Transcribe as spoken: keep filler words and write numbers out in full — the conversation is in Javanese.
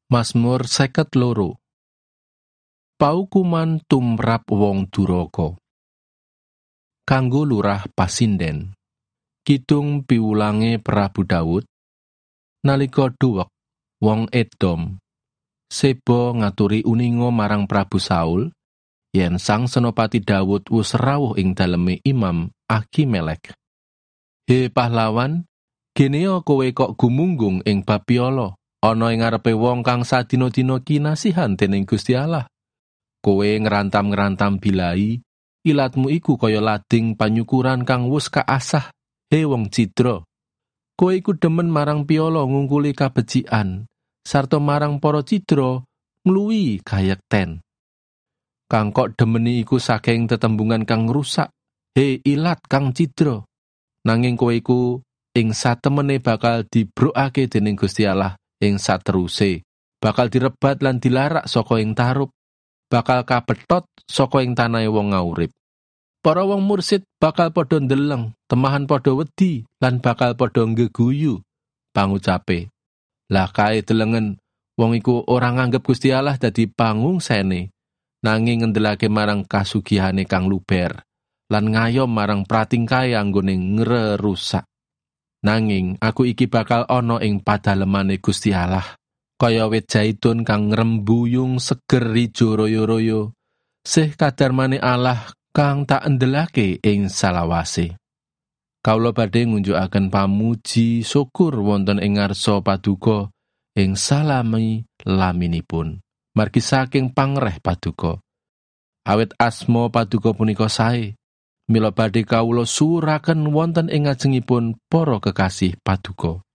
Mazmur seket loro. Paukuman tumrap wong duraka. Kanggo lurah pasinden. Kidung piwulange Prabu Daud. Nalika duwek wong Edom Seba ngaturi uninga marang Prabu Saul yen sang senopati Daud wis rawuh ing daleme Imam Ahimelek. He pahlawan, genea kowe kok gumunggung ing Babiala, ana ing ngarepe wong kang sadina-dina kinasihan dening Gusti Allah. Kowe ngrantam-ngrantam bilai, ilatmu iku kaya lading panyukuran kang wis kaasah. He wong cidra, kowe iku demen marang piala ngungkuli kabecikan, sarta marang para cidra ngluwi gayekten. Kang kok demeni iku saking tetembungan kang rusak. He ilat kang cidra, nanging kowe iku ing satemene bakal dibrukake dening Gusti Allah ing sateruse, bakal direbat lan dilarak saka ing tarup, bakal kabethot saka ing tanahe wong ngaurip. Para wong mursid bakal padha ndeleng, temahan padha wedi lan bakal padha ngeguyu pangucape. Lah kae delengen wong iku ora nganggep Gusti Allah dadi pangungsene, nanging ngendelake marang kasugihane kang luber lan ngayom marang pratingkae anggone ngrerusak. Nanging aku iki bakal ana ing padalemane Gusti Allah, kaya wit zaitun kang ngrembuyung seger ijo royo-royo, sih kadarmane Allah kang tak endelake ing salawase. Kawula badhe ngunjukaken pamuji syukur wonten ing ngarsa paduka ing salami laminipun. Margi saking pangreh paduka. Awit asma paduka punika sae, mila badhe kawula suwuraken wonten ing ngajengipun para kekasih paduka.